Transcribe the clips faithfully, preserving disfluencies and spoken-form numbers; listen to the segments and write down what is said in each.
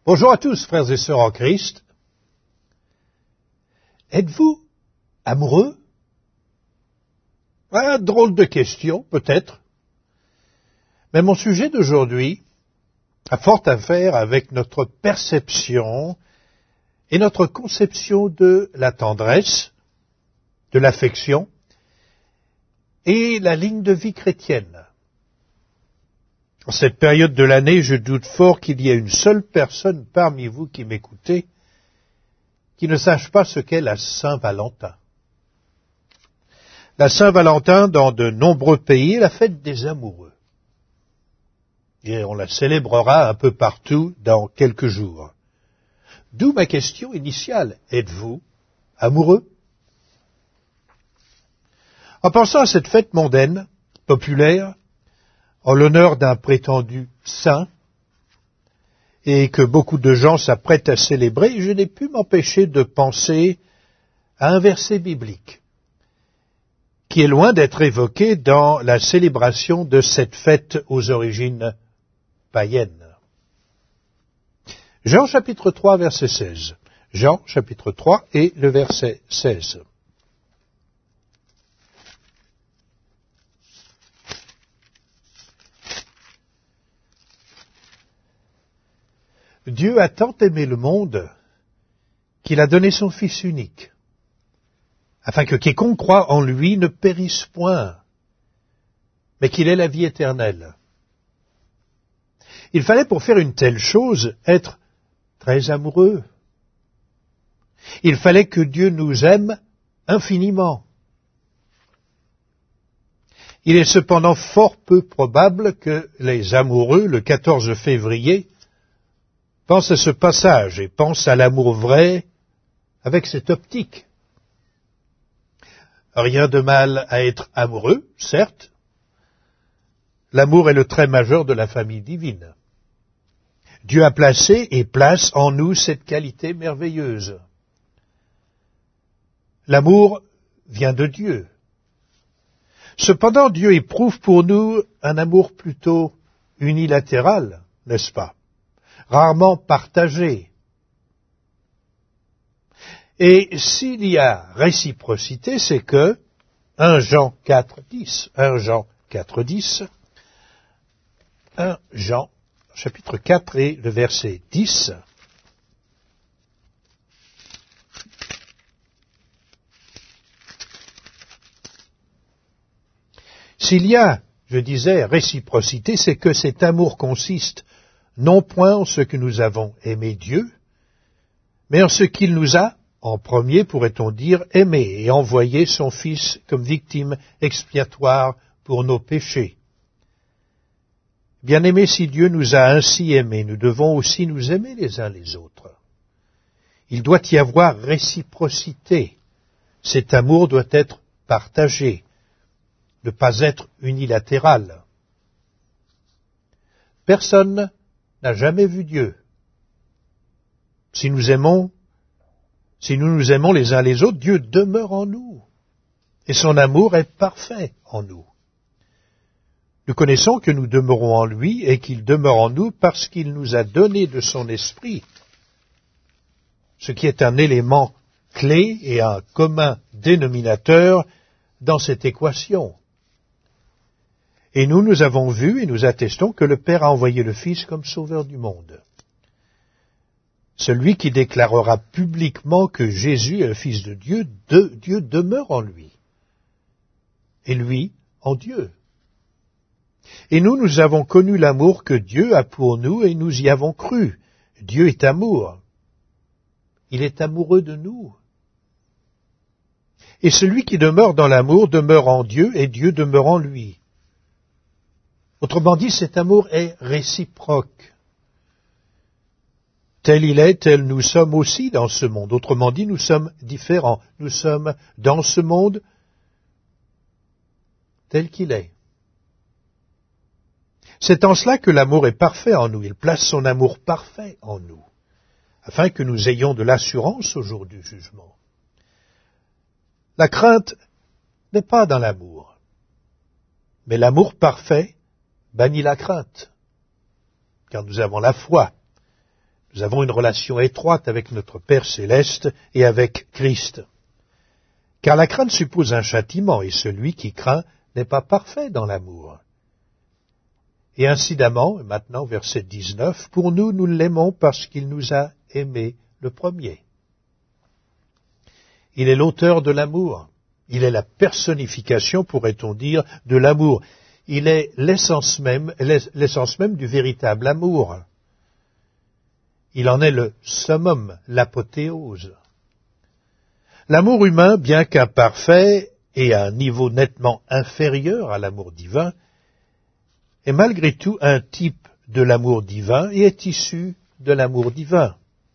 Bonjour à tous, frères et sœurs en Christ. Êtes-vous amoureux? Ah, drôle de question, peut-être. Mais mon sujet d'aujourd'hui a fort à faire avec notre perception et notre conception de la tendresse, de l'affection et la ligne de vie chrétienne. En cette période de l'année, je doute fort qu'il y ait une seule personne parmi vous qui m'écoutez qui ne sache pas ce qu'est la Saint-Valentin. La Saint-Valentin, dans de nombreux pays, est la fête des amoureux. Et on la célébrera un peu partout dans quelques jours. D'où ma question initiale. Êtes-vous amoureux? En pensant à cette fête mondaine, populaire, en l'honneur d'un prétendu saint, et que beaucoup de gens s'apprêtent à célébrer, je n'ai pu m'empêcher de penser à un verset biblique, qui est loin d'être évoqué dans la célébration de cette fête aux origines païennes. Jean chapitre trois, verset seize. Jean chapitre trois et le verset seize. Dieu a tant aimé le monde qu'il a donné son Fils unique, afin que quiconque croit en lui ne périsse point, mais qu'il ait la vie éternelle. Il fallait pour faire une telle chose être très amoureux. Il fallait que Dieu nous aime infiniment. Il est cependant fort peu probable que les amoureux, le quatorze février, pensent à ce passage et pensent à l'amour vrai avec cette optique. Rien de mal à être amoureux, certes. L'amour est le trait majeur de la famille divine. Dieu a placé et place en nous cette qualité merveilleuse. L'amour vient de Dieu. Cependant, Dieu éprouve pour nous un amour plutôt unilatéral, n'est-ce pas? Rarement partagé. Et s'il y a réciprocité, c'est que premier Jean quatre, dix, premier Jean quatre, dix, premier Jean chapitre quatre et le verset dix, s'il y a, je disais, réciprocité, c'est que cet amour consiste non point en ce que nous avons aimé Dieu, mais en ce qu'il nous a, en premier, pourrait-on dire, aimé et envoyé son Fils comme victime expiatoire pour nos péchés. Bien-aimés, si Dieu nous a ainsi aimés, nous devons aussi nous aimer les uns les autres. Il doit y avoir réciprocité. Cet amour doit être partagé, ne pas être unilatéral. Personne n'a jamais vu Dieu. Si nous aimons, si nous nous aimons les uns les autres, Dieu demeure en nous, et son amour est parfait en nous. Nous connaissons que nous demeurons en lui et qu'il demeure en nous parce qu'il nous a donné de son esprit, ce qui est un élément clé et un commun dénominateur dans cette équation. Et nous, nous avons vu et nous attestons que le Père a envoyé le Fils comme sauveur du monde. Celui qui déclarera publiquement que Jésus est le Fils de Dieu, de, Dieu demeure en lui, et lui en Dieu. Et nous, nous avons connu l'amour que Dieu a pour nous et nous y avons cru. Dieu est amour. Il est amoureux de nous. Et celui qui demeure dans l'amour demeure en Dieu et Dieu demeure en lui. Autrement dit, cet amour est réciproque. Tel il est, tel nous sommes aussi dans ce monde. Autrement dit, nous sommes différents. Nous sommes dans ce monde tel qu'il est. C'est en cela que l'amour est parfait en nous. Il place son amour parfait en nous, afin que nous ayons de l'assurance au jour du jugement. La crainte n'est pas dans l'amour, mais l'amour parfait bannit la crainte, car nous avons la foi. Nous avons une relation étroite avec notre Père céleste et avec Christ. Car la crainte suppose un châtiment, et celui qui craint n'est pas parfait dans l'amour. Et incidemment, maintenant, verset dix-neuf, pour nous, nous l'aimons parce qu'il nous a aimés le premier. Il est l'auteur de l'amour. Il est la personnification, pourrait-on dire, de l'amour. Il est l'essence même, l'essence même du véritable amour. Il en est le summum, l'apothéose. L'amour humain, bien qu'imparfait et à un niveau nettement inférieur à l'amour divin, est malgré tout un type de l'amour divin et est issu de l'amour divin.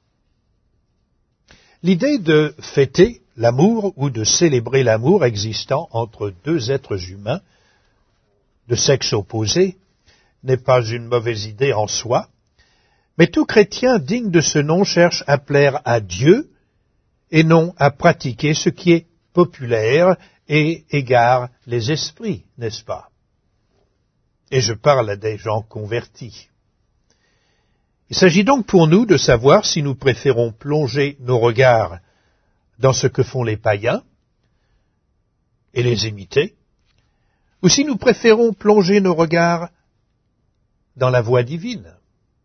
L'idée de fêter l'amour ou de célébrer l'amour existant entre deux êtres humains de sexe opposé n'est pas une mauvaise idée en soi, mais tout chrétien digne de ce nom cherche à plaire à Dieu et non à pratiquer ce qui est populaire et égare les esprits, n'est-ce pas? Et je parle à des gens convertis. Il s'agit donc pour nous de savoir si nous préférons plonger nos regards dans ce que font les païens et les imiter, ou si nous préférons plonger nos regards dans la voie divine.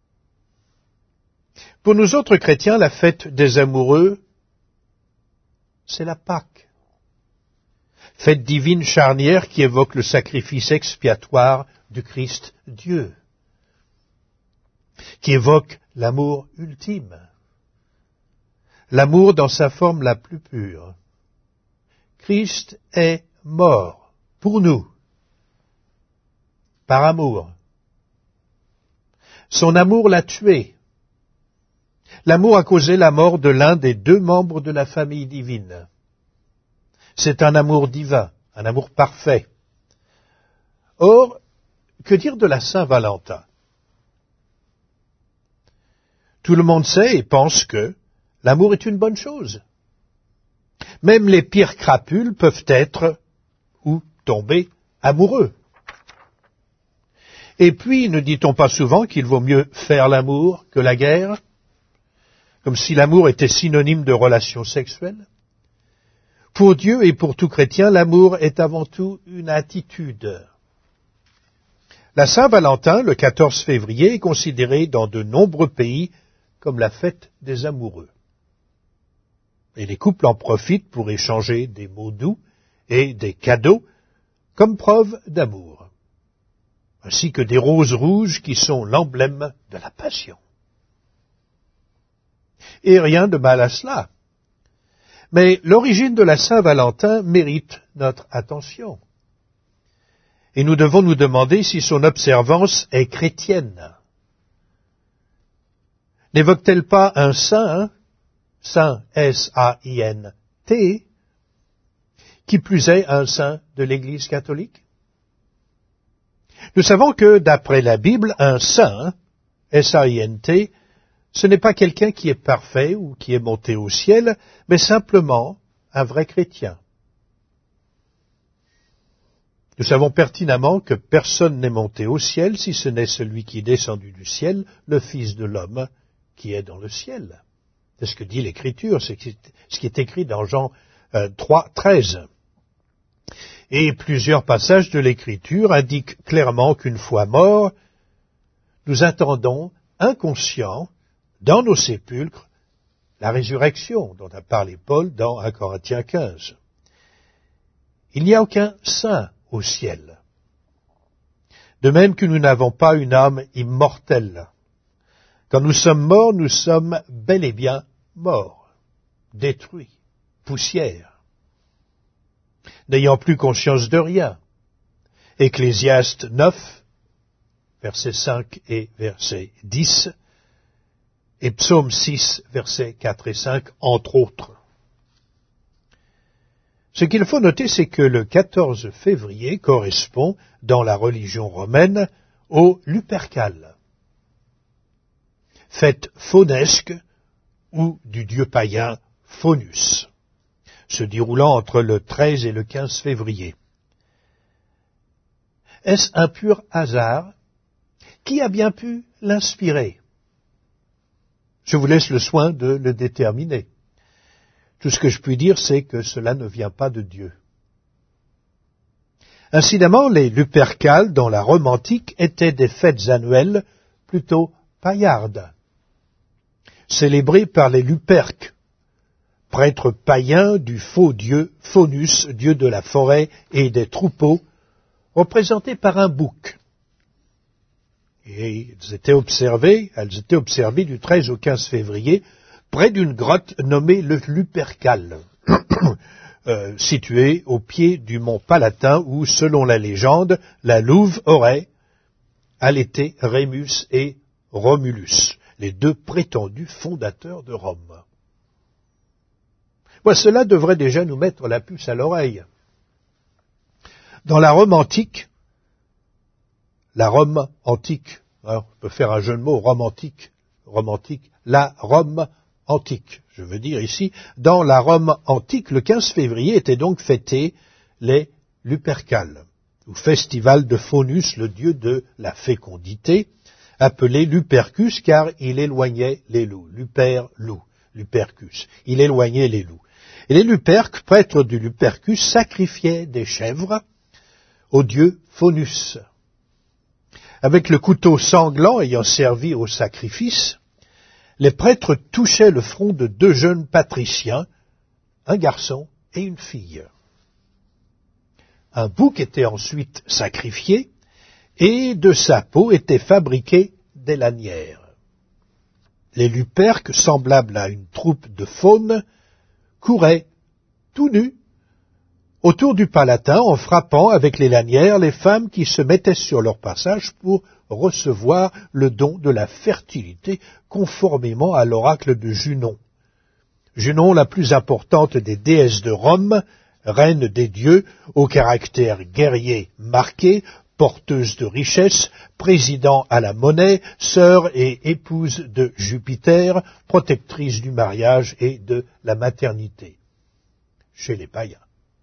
Pour nous autres chrétiens, la fête des amoureux, c'est la Pâque. Fête divine charnière qui évoque le sacrifice expiatoire du Christ Dieu, qui évoque l'amour ultime, l'amour dans sa forme la plus pure. Christ est mort pour nous, par amour. Son amour l'a tué. L'amour a causé la mort de l'un des deux membres de la famille divine. C'est un amour divin, un amour parfait. Or, que dire de la Saint-Valentin? Tout le monde sait et pense que l'amour est une bonne chose. Même les pires crapules peuvent être ou tomber amoureux. Et puis, ne dit-on pas souvent qu'il vaut mieux faire l'amour que la guerre, comme si l'amour était synonyme de relation sexuelle? Pour Dieu et pour tout chrétien, l'amour est avant tout une attitude. La Saint-Valentin, le quatorze février, est considérée dans de nombreux pays comme la fête des amoureux. Et les couples en profitent pour échanger des mots doux et des cadeaux comme preuve d'amour, ainsi que des roses rouges qui sont l'emblème de la passion. Et rien de mal à cela. Mais l'origine de la Saint-Valentin mérite notre attention. Et nous devons nous demander si son observance est chrétienne. N'évoque-t-elle pas un saint, saint S A I N T, qui plus est un saint de l'Église catholique? Nous savons que, d'après la Bible, un saint, S A I N T, ce n'est pas quelqu'un qui est parfait ou qui est monté au ciel, mais simplement un vrai chrétien. Nous savons pertinemment que personne n'est monté au ciel si ce n'est celui qui est descendu du ciel, le Fils de l'homme qui est dans le ciel. C'est ce que dit l'Écriture, c'est ce qui est écrit dans Jean euh, trois, treize. Et plusieurs passages de l'Écriture indiquent clairement qu'une fois morts, nous attendons, inconscients, dans nos sépulcres, la résurrection dont a parlé Paul dans un Corinthiens quinze. Il n'y a aucun saint au ciel. De même que nous n'avons pas une âme immortelle. Quand nous sommes morts, nous sommes bel et bien morts, détruits, poussière, n'ayant plus conscience de rien. Ecclésiaste neuf, versets cinq et verset dix, et Psaume six, versets quatre et cinq, entre autres. Ce qu'il faut noter, c'est que le quatorze février correspond, dans la religion romaine, au Lupercale, fête faunesque ou du dieu païen Faunus, se déroulant entre le treize et le quinze février. Est-ce un pur hasard? Qui a bien pu l'inspirer? Je vous laisse le soin de le déterminer. Tout ce que je puis dire, c'est que cela ne vient pas de Dieu. Incidemment, les Lupercales, dans la Rome antique, étaient des fêtes annuelles plutôt paillardes, célébrées par les Luperques, prêtres païens du faux dieu Faunus, dieu de la forêt et des troupeaux, représentés par un bouc. Et elles étaient observées, elles étaient observées du treize au quinze février, près d'une grotte nommée le Lupercal, euh, située au pied du mont Palatin, où, selon la légende, la louve aurait allaité Rémus et Romulus, les deux prétendus fondateurs de Rome. Moi, cela devrait déjà nous mettre la puce à l'oreille. Dans la Rome antique, la Rome antique, alors on peut faire un jeu de mots, Rome antique, Rome antique, la Rome antique, je veux dire ici, dans la Rome antique, le quinze février était donc fêté les Lupercales, ou festival de Faunus, le dieu de la fécondité, appelé Lupercus car il éloignait les loups. Luper, loup, Lupercus, il éloignait les loups. Et les Luperques, prêtres du Lupercus, sacrifiaient des chèvres au dieu Faunus. Avec le couteau sanglant ayant servi au sacrifice, les prêtres touchaient le front de deux jeunes patriciens, un garçon et une fille. Un bouc était ensuite sacrifié, et de sa peau étaient fabriquées des lanières. Les Luperques, semblables à une troupe de faunes, couraient, tout nus, autour du Palatin en frappant avec les lanières les femmes qui se mettaient sur leur passage pour recevoir le don de la fertilité conformément à l'oracle de Junon. Junon, la plus importante des déesses de Rome, reine des dieux, au caractère guerrier marqué, porteuse de richesses, président à la monnaie, sœur et épouse de Jupiter, protectrice du mariage et de la maternité, chez les païens.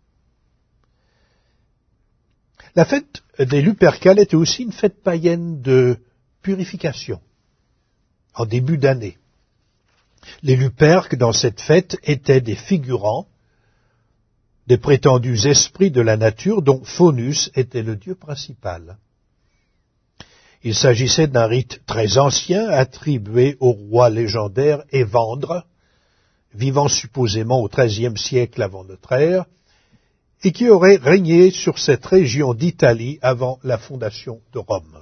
La fête des Lupercales était aussi une fête païenne de purification, en début d'année. Les Luperques, dans cette fête, étaient des figurants, des prétendus esprits de la nature dont Faunus était le dieu principal. Il s'agissait d'un rite très ancien attribué au roi légendaire Évandre, vivant supposément au treizième siècle avant notre ère, et qui aurait régné sur cette région d'Italie avant la fondation de Rome.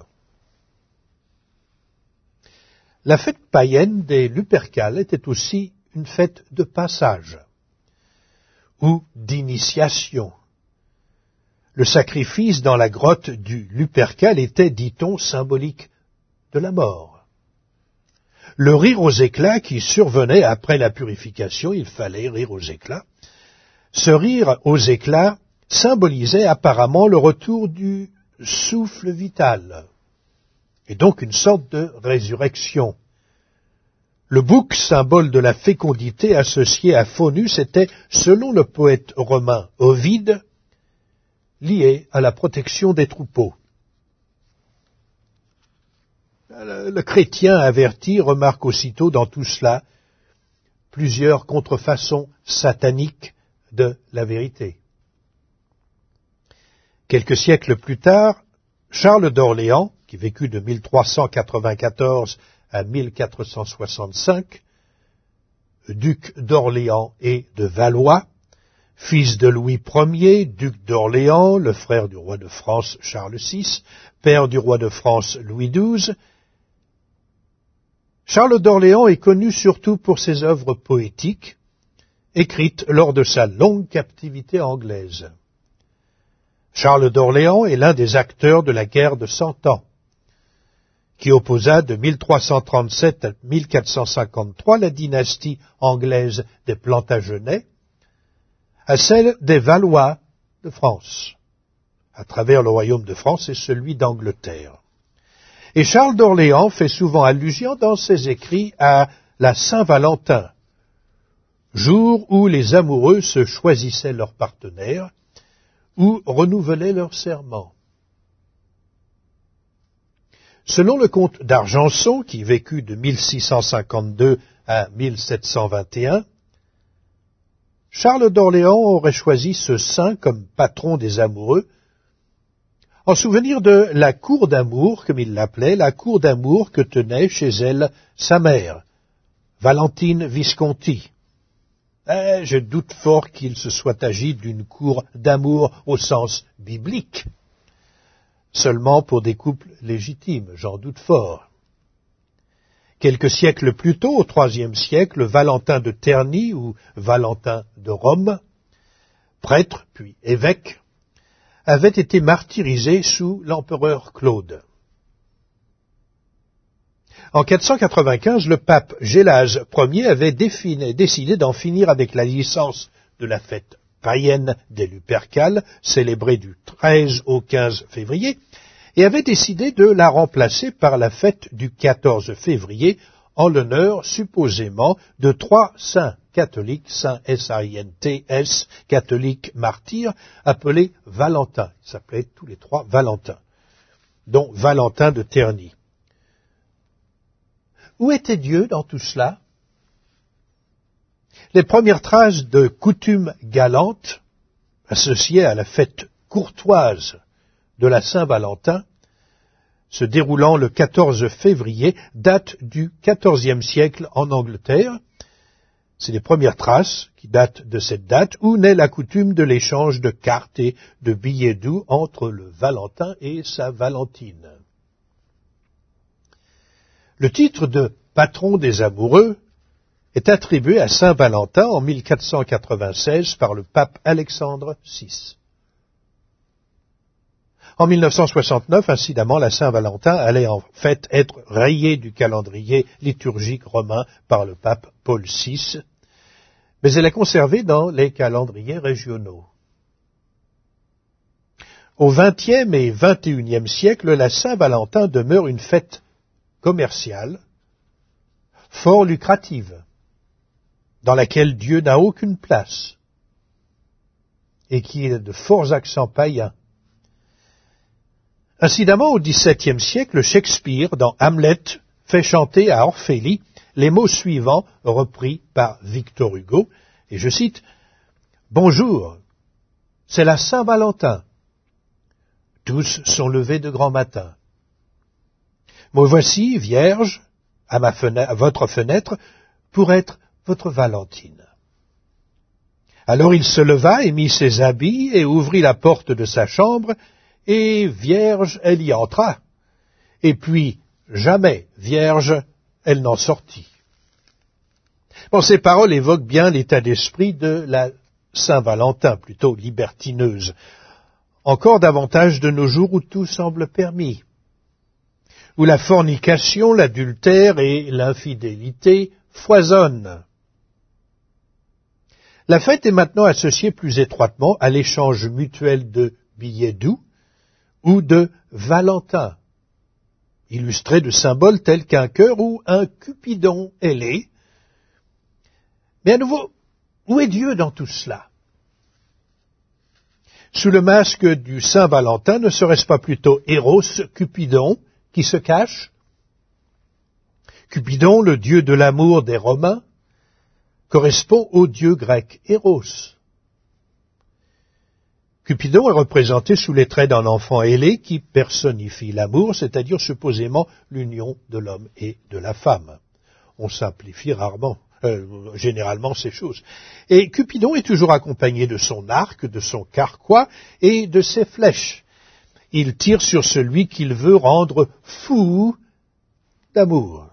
La fête païenne des Lupercales était aussi une fête de passage ou d'initiation. Le sacrifice dans la grotte du Lupercal était, dit-on, symbolique de la mort. Le rire aux éclats qui survenait après la purification, il fallait rire aux éclats, ce rire aux éclats symbolisait apparemment le retour du souffle vital, et donc une sorte de résurrection. Le bouc, symbole de la fécondité associé à Faunus, était, selon le poète romain Ovide, lié à la protection des troupeaux. Le, le chrétien averti remarque aussitôt dans tout cela plusieurs contrefaçons sataniques de la vérité. Quelques siècles plus tard, Charles d'Orléans, qui vécut de mille trois cent quatre-vingt-quatorze à mille quatre cent soixante-cinq, duc d'Orléans et de Valois, fils de Louis Ier, duc d'Orléans, le frère du roi de France Charles six, père du roi de France Louis douze. Charles d'Orléans est connu surtout pour ses œuvres poétiques, écrites lors de sa longue captivité anglaise. Charles d'Orléans est l'un des acteurs de la guerre de Cent Ans, qui opposa de mille trois cent trente-sept à mille quatre cent cinquante-trois la dynastie anglaise des Plantagenets à celle des Valois de France, à travers le royaume de France et celui d'Angleterre. Et Charles d'Orléans fait souvent allusion dans ses écrits à la Saint-Valentin, jour où les amoureux se choisissaient leur partenaire ou renouvelaient leur serment. Selon le comte d'Argenson, qui vécut de mille six cent cinquante-deux à mille sept cent vingt et un, Charles d'Orléans aurait choisi ce saint comme patron des amoureux, en souvenir de la cour d'amour, comme il l'appelait, la cour d'amour que tenait chez elle sa mère, Valentine Visconti. Eh, je doute fort qu'il se soit agi d'une cour d'amour au sens biblique, seulement pour des couples légitimes, j'en doute fort. Quelques siècles plus tôt, au troisième siècle, Valentin de Terni ou Valentin de Rome, prêtre puis évêque, avait été martyrisé sous l'empereur Claude. En quatre cent quatre-vingt-quinze, le pape Gélase Ier avait défini, décidé d'en finir avec la licence de la fête païenne des Lupercales, célébrée du treize au quinze février, et avait décidé de la remplacer par la fête du quatorze février, en l'honneur supposément de trois saints catholiques, saints S A I N T S, catholiques martyrs, appelés Valentins. Ils s'appelaient tous les trois Valentins, dont Valentin de Terni. Où était Dieu dans tout cela? Les premières traces de coutumes galantes associées à la fête courtoise de la Saint-Valentin, se déroulant le quatorze février, datent du quatorzième siècle en Angleterre. C'est les premières traces qui datent de cette date, où naît la coutume de l'échange de cartes et de billets doux entre le Valentin et sa Valentine. Le titre de patron des amoureux est attribué à Saint Valentin en mille quatre cent quatre-vingt-seize par le pape Alexandre six. En mille neuf cent soixante-neuf, incidemment, la Saint-Valentin allait en fait être rayée du calendrier liturgique romain par le pape Paul six, mais elle est conservée dans les calendriers régionaux. Au vingtième et vingt et unième siècle, la Saint-Valentin demeure une fête commerciale, fort lucrative, dans laquelle Dieu n'a aucune place, et qui a de forts accents païens. Incidemment, au dix-septième siècle, Shakespeare, dans Hamlet, fait chanter à Orphélie les mots suivants repris par Victor Hugo, et je cite, « Bonjour, c'est la Saint-Valentin. Tous sont levés de grand matin. Me voici, vierge, à, ma fenêtre, à votre fenêtre, pour être votre Valentine. » Alors il se leva et mit ses habits et ouvrit la porte de sa chambre, et vierge, elle y entra, et puis jamais vierge, elle n'en sortit. Bon, ces paroles évoquent bien l'état d'esprit de la Saint-Valentin, plutôt libertineuse, encore davantage de nos jours où tout semble permis, où la fornication, l'adultère et l'infidélité foisonnent. La fête est maintenant associée plus étroitement à l'échange mutuel de billets doux, ou de Valentin, illustré de symboles tels qu'un cœur ou un Cupidon ailé. Mais à nouveau, où est Dieu dans tout cela? Sous le masque du Saint Valentin, ne serait-ce pas plutôt Eros, Cupidon, qui se cache? Cupidon, le dieu de l'amour des Romains, correspond au dieu grec Eros. Cupidon est représenté sous les traits d'un enfant ailé qui personnifie l'amour, c'est-à-dire supposément l'union de l'homme et de la femme. On simplifie rarement, euh, généralement ces choses. Et Cupidon est toujours accompagné de son arc, de son carquois et de ses flèches. Il tire sur celui qu'il veut rendre fou d'amour.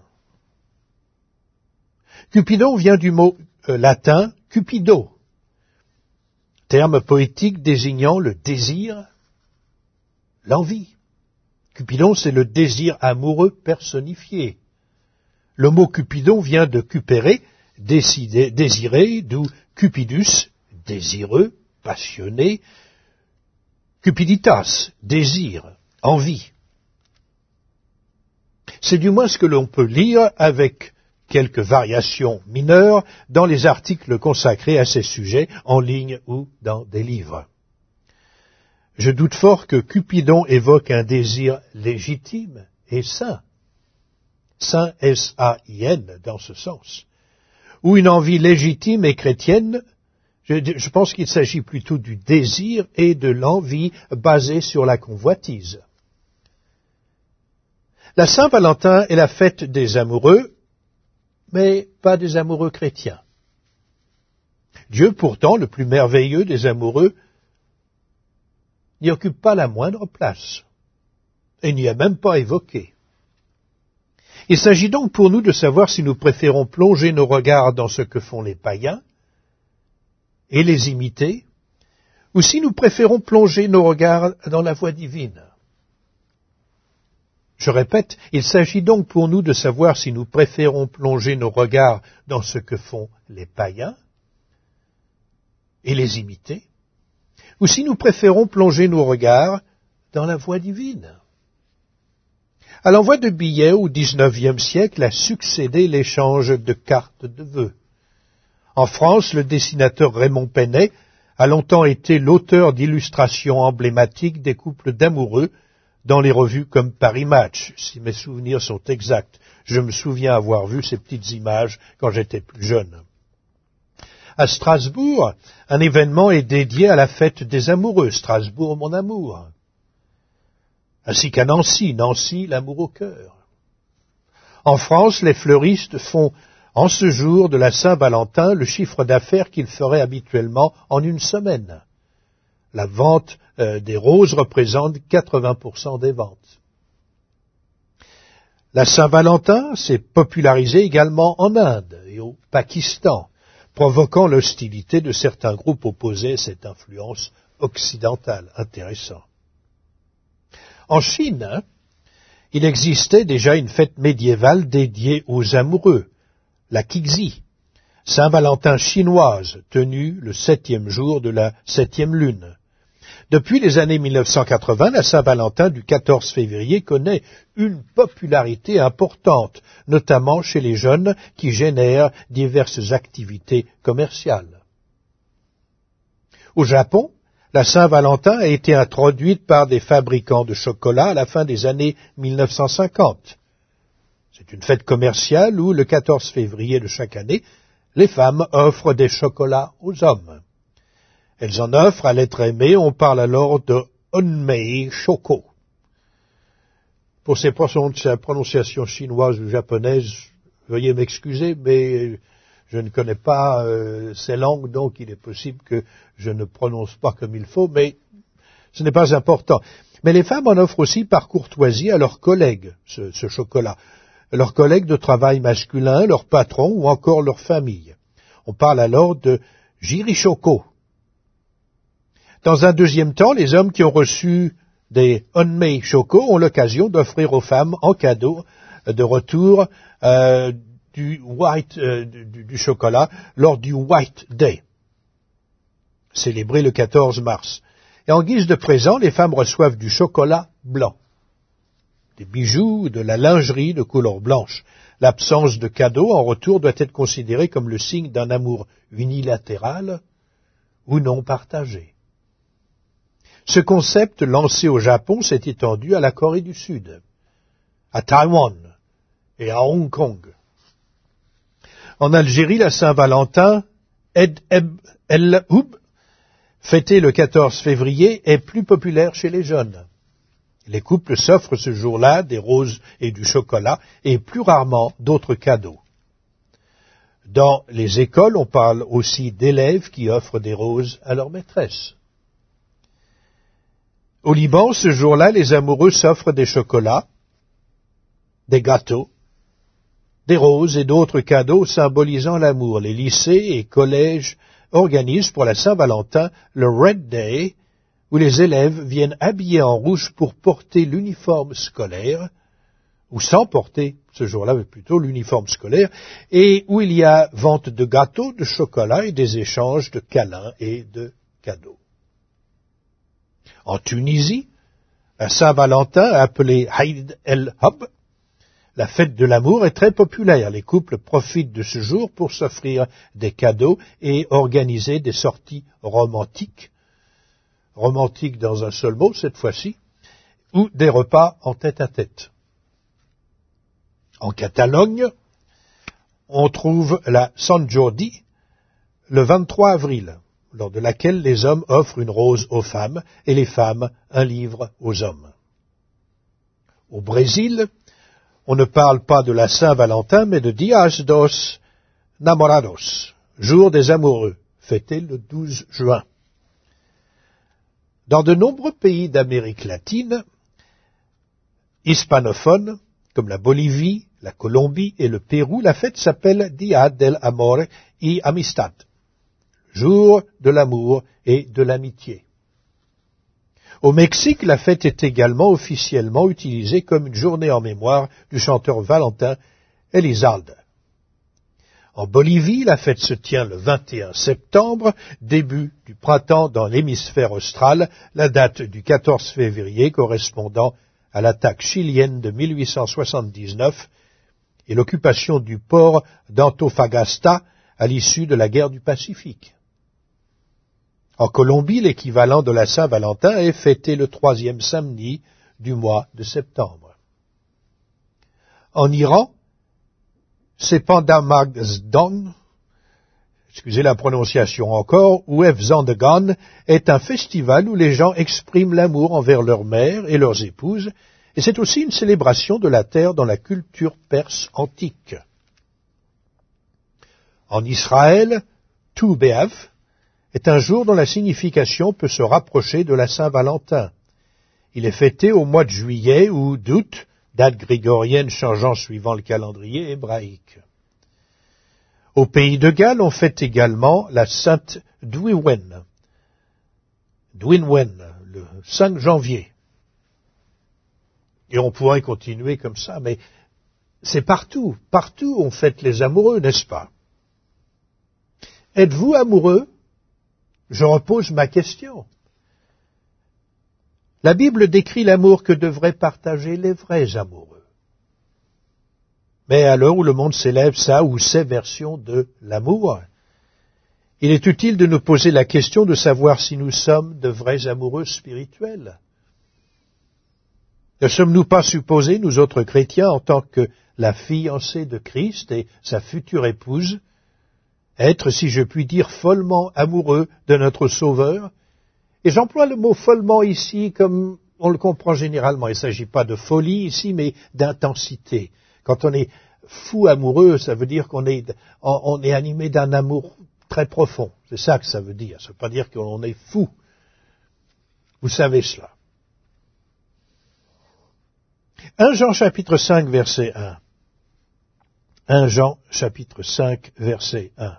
Cupidon vient du mot euh, latin cupido, terme poétique désignant le désir, l'envie. Cupidon, c'est le désir amoureux personnifié. Le mot Cupidon vient de cupere, décider, désirer, d'où cupidus, désireux, passionné, cupiditas, désir, envie. C'est du moins ce que l'on peut lire avec quelques variations mineures dans les articles consacrés à ces sujets, en ligne ou dans des livres. Je doute fort que Cupidon évoque un désir légitime et sain. Sain, S A I N, dans ce sens. ou une envie légitime et chrétienne. Je, je pense qu'il s'agit plutôt du désir et de l'envie basée sur la convoitise. La Saint-Valentin est la fête des amoureux, mais pas des amoureux chrétiens. Dieu, pourtant, le plus merveilleux des amoureux, n'y occupe pas la moindre place, et n'y est même pas évoqué. Il s'agit donc pour nous de savoir si nous préférons plonger nos regards dans ce que font les païens et les imiter, ou si nous préférons plonger nos regards dans la voie divine. Je répète, il s'agit donc pour nous de savoir si nous préférons plonger nos regards dans ce que font les païens et les imiter, ou si nous préférons plonger nos regards dans la voie divine. À l'envoi de billets au dix-neuvième siècle a succédé l'échange de cartes de vœux. En France, le dessinateur Raymond Penet a longtemps été l'auteur d'illustrations emblématiques des couples d'amoureux dans les revues comme Paris Match, si mes souvenirs sont exacts. Je me souviens avoir vu ces petites images quand j'étais plus jeune. À Strasbourg, un événement est dédié à la fête des amoureux, Strasbourg mon amour. Ainsi qu'à Nancy, Nancy l'amour au cœur. En France, les fleuristes font en ce jour de la Saint-Valentin le chiffre d'affaires qu'ils feraient habituellement en une semaine. La vente euh, des roses représente quatre-vingts pour cent des ventes. La Saint-Valentin s'est popularisée également en Inde et au Pakistan, provoquant l'hostilité de certains groupes opposés à cette influence occidentale. Intéressant. En Chine, il existait déjà une fête médiévale dédiée aux amoureux, la Qixi, Saint-Valentin chinoise, tenue le septième jour de la septième lune. Depuis les années mille neuf cent quatre-vingts, la Saint-Valentin du quatorze février connaît une popularité importante, notamment chez les jeunes qui génèrent diverses activités commerciales. Au Japon, la Saint-Valentin a été introduite par des fabricants de chocolat à la fin des années mille neuf cent cinquante. C'est une fête commerciale où, le quatorze février de chaque année, les femmes offrent des chocolats aux hommes. Elles en offrent à l'être aimé, on parle alors de Onmei Shoko. Pour ces prononciations chinoises ou japonaises, veuillez m'excuser, mais je ne connais pas euh, ces langues, donc il est possible que je ne prononce pas comme il faut, mais ce n'est pas important. Mais les femmes en offrent aussi par courtoisie à leurs collègues, ce, ce chocolat, leurs collègues de travail masculins, leurs patrons ou encore leur famille. On parle alors de Jirichoko. Dans un deuxième temps, les hommes qui ont reçu des Onmei Shoko ont l'occasion d'offrir aux femmes en cadeau de retour euh, du, white, euh, du, du chocolat lors du White Day, célébré le quatorze mars. Et en guise de présent, les femmes reçoivent du chocolat blanc, des bijoux, de la lingerie de couleur blanche. L'absence de cadeau en retour doit être considérée comme le signe d'un amour unilatéral ou non partagé. Ce concept, lancé au Japon, s'est étendu à la Corée du Sud, à Taïwan et à Hong Kong. En Algérie, la Saint-Valentin, Ed Eb El Houb, fêtée le quatorze février, est plus populaire chez les jeunes. Les couples s'offrent ce jour-là des roses et du chocolat, et plus rarement d'autres cadeaux. Dans les écoles, on parle aussi d'élèves qui offrent des roses à leur maîtresse. Au Liban, ce jour-là, les amoureux s'offrent des chocolats, des gâteaux, des roses et d'autres cadeaux symbolisant l'amour. Les lycées et collèges organisent pour la Saint-Valentin le Red Day, où les élèves viennent habillés en rouge pour porter l'uniforme scolaire, ou sans porter ce jour-là, mais plutôt l'uniforme scolaire, et où il y a vente de gâteaux, de chocolat et des échanges de câlins et de cadeaux. En Tunisie, la Saint-Valentin, appelée Eid el-Hub, la fête de l'amour, est très populaire. Les couples profitent de ce jour pour s'offrir des cadeaux et organiser des sorties romantiques, romantiques dans un seul mot cette fois-ci, ou des repas en tête-à-tête. En Catalogne, on trouve la Sangiordi le vingt-trois avril, lors de laquelle les hommes offrent une rose aux femmes et les femmes un livre aux hommes. Au Brésil, on ne parle pas de la Saint-Valentin, mais de Dias dos Namorados, jour des amoureux, fêté le douze juin. Dans de nombreux pays d'Amérique latine, hispanophones, comme la Bolivie, la Colombie et le Pérou, la fête s'appelle Dia del Amor y Amistad, jour de l'amour et de l'amitié. Au Mexique, la fête est également officiellement utilisée comme une journée en mémoire du chanteur Valentin Elizalde. En Bolivie, la fête se tient le vingt et un septembre, début du printemps dans l'hémisphère austral, la date du quatorze février correspondant à l'attaque chilienne de mille huit cent soixante-dix-neuf et l'occupation du port d'Antofagasta à l'issue de la guerre du Pacifique. En Colombie, l'équivalent de la Saint-Valentin est fêté le troisième samedi du mois de septembre. En Iran, Sepandamagdan, excusez la prononciation encore, ou Efzandegan, est un festival où les gens expriment l'amour envers leur mère et leurs épouses, et c'est aussi une célébration de la terre dans la culture perse antique. En Israël, Tu B'Av est un jour dont la signification peut se rapprocher de la Saint-Valentin. Il est fêté au mois de juillet ou d'août, date grégorienne changeant suivant le calendrier hébraïque. Au pays de Galles, on fête également la Sainte Dwynwen, Dwynwen, le cinq janvier. Et on pourrait continuer comme ça, mais c'est partout, partout on fête les amoureux, n'est-ce pas? Êtes-vous amoureux? Je repose ma question. La Bible décrit l'amour que devraient partager les vrais amoureux. Mais à l'heure où le monde célèbre sa ou ses versions de l'amour, il est utile de nous poser la question de savoir si nous sommes de vrais amoureux spirituels. Ne sommes-nous pas supposés, nous autres chrétiens, en tant que la fiancée de Christ et sa future épouse, être, si je puis dire, follement amoureux de notre Sauveur? Et j'emploie le mot follement ici comme on le comprend généralement. Il ne s'agit pas de folie ici, mais d'intensité. Quand on est fou amoureux, ça veut dire qu'on est, on est animé d'un amour très profond. C'est ça que ça veut dire. Ça ne veut pas dire qu'on est fou. Vous savez cela. premier Jean chapitre cinq, verset un. premier Jean chapitre cinq, verset un.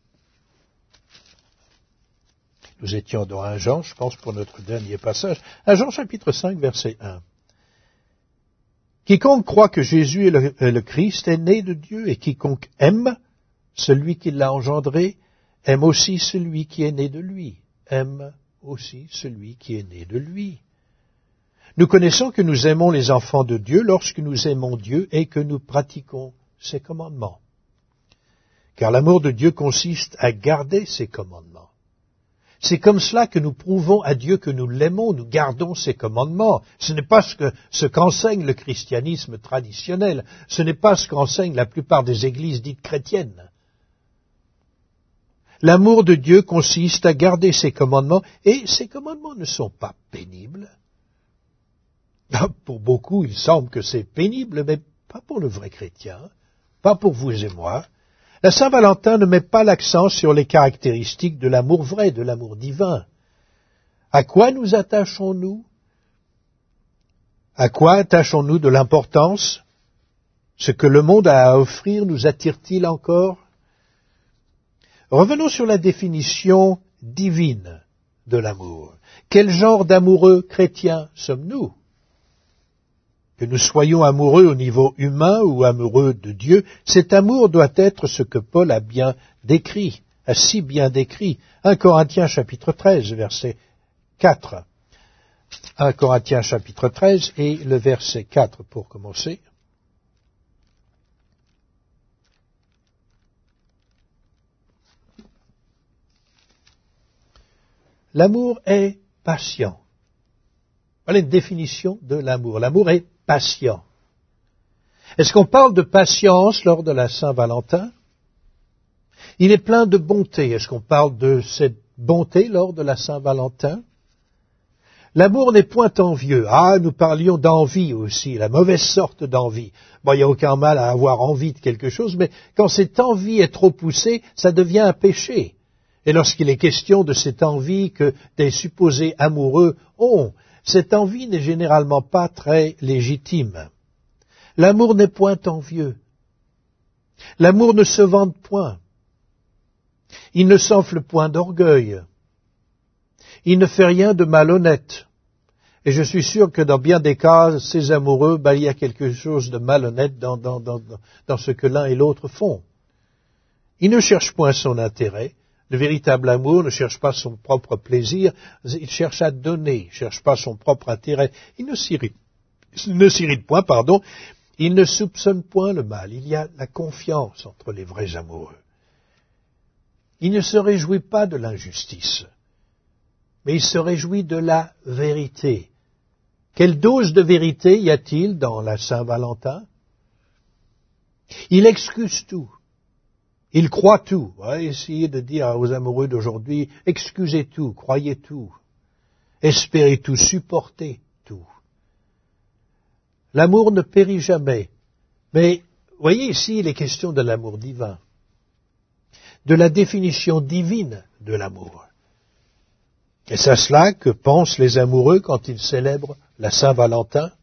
Nous étions dans premier Jean, je pense, pour notre dernier passage. premier Jean chapitre cinq, verset un. Quiconque croit que Jésus est le, est le Christ est né de Dieu, et quiconque aime celui qui l'a engendré, aime aussi celui qui est né de lui. Aime aussi celui qui est né de lui. Nous connaissons que nous aimons les enfants de Dieu lorsque nous aimons Dieu et que nous pratiquons ses commandements. Car l'amour de Dieu consiste à garder ses commandements. C'est comme cela que nous prouvons à Dieu que nous l'aimons, nous gardons ses commandements. Ce n'est pas ce que, ce qu'enseigne le christianisme traditionnel, ce n'est pas ce qu'enseignent la plupart des églises dites chrétiennes. L'amour de Dieu consiste à garder ses commandements, et ces commandements ne sont pas pénibles. Pour beaucoup, il semble que c'est pénible, mais pas pour le vrai chrétien, pas pour vous et moi. La Saint-Valentin ne met pas l'accent sur les caractéristiques de l'amour vrai, de l'amour divin. À quoi nous attachons-nous? À quoi attachons-nous de l'importance? Ce que le monde a à offrir nous attire-t-il encore? Revenons sur la définition divine de l'amour. Quel genre d'amoureux chrétiens sommes-nous? Que nous soyons amoureux au niveau humain ou amoureux de Dieu, cet amour doit être ce que Paul a bien décrit, a si bien décrit. premier Corinthiens chapitre treize, verset quatre. premier Corinthiens chapitre treize et le verset quatre pour commencer. L'amour est patient. Voilà une définition de l'amour. L'amour est patient. Est-ce qu'on parle de patience lors de la Saint-Valentin? Il est plein de bonté. Est-ce qu'on parle de cette bonté lors de la Saint-Valentin? L'amour n'est point envieux. Ah, nous parlions d'envie aussi, la mauvaise sorte d'envie. Bon, il n'y a aucun mal à avoir envie de quelque chose, mais quand cette envie est trop poussée, ça devient un péché. Et lorsqu'il est question de cette envie que des supposés amoureux ont, cette envie n'est généralement pas très légitime. L'amour n'est point envieux. L'amour ne se vante point. Il ne s'enfle point d'orgueil. Il ne fait rien de malhonnête. Et je suis sûr que dans bien des cas, ces amoureux, ben, il y a quelque chose de malhonnête dans, dans, dans, dans ce que l'un et l'autre font. Il ne cherche point son intérêt. Le véritable amour ne cherche pas son propre plaisir. Il cherche à donner. Il ne cherche pas son propre intérêt. Il ne s'irrite, il ne s'irrite point, pardon. Il ne soupçonne point le mal. Il y a la confiance entre les vrais amoureux. Il ne se réjouit pas de l'injustice, mais il se réjouit de la vérité. Quelle dose de vérité y a-t-il dans la Saint-Valentin? Il excuse tout. Il croit tout. On va essayer de dire aux amoureux d'aujourd'hui, excusez tout, croyez tout, espérez tout, supportez tout. L'amour ne périt jamais. Mais voyez ici, il est question de l'amour divin, de la définition divine de l'amour. Et c'est à cela que pensent les amoureux quand ils célèbrent la Saint-Valentin.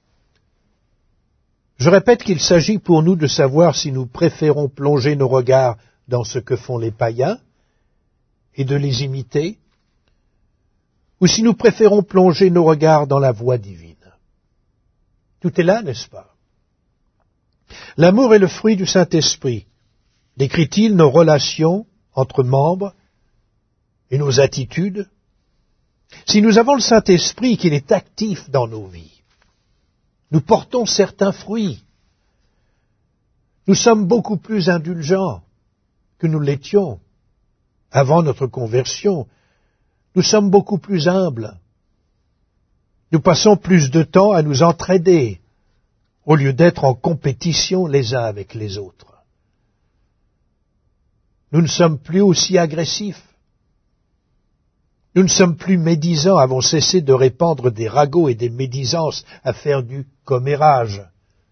Je répète qu'il s'agit pour nous de savoir si nous préférons plonger nos regards dans ce que font les païens et de les imiter, ou si nous préférons plonger nos regards dans la voie divine. Tout est là, n'est-ce pas? L'amour est le fruit du Saint-Esprit. Décrit-il nos relations entre membres et nos attitudes? Si nous avons le Saint-Esprit, qu'il est actif dans nos vies, nous portons certains fruits. Nous sommes beaucoup plus indulgents que nous l'étions avant notre conversion. Nous sommes beaucoup plus humbles. Nous passons plus de temps à nous entraider au lieu d'être en compétition les uns avec les autres. Nous ne sommes plus aussi agressifs. Nous ne sommes plus médisants, avons cessé de répandre des ragots et des médisances à faire du commérage.